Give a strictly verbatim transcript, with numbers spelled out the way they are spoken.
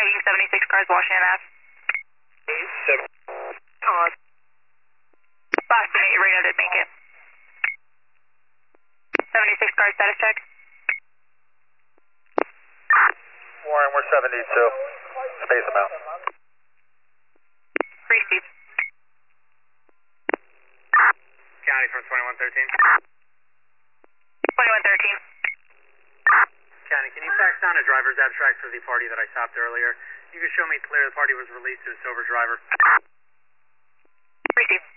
tagging seventy-six cars, Washington Ave. seven. Uh, last minute, your radio did make it. seventy-six cars, status check. Warren, we're seventy-two. Space them out. Receive. County from twenty-one thirteen. twenty-one thirteen. County, can you fax down a driver's abstract for the party that I stopped earlier? You can show me clear the party was released to a sober driver. Receive.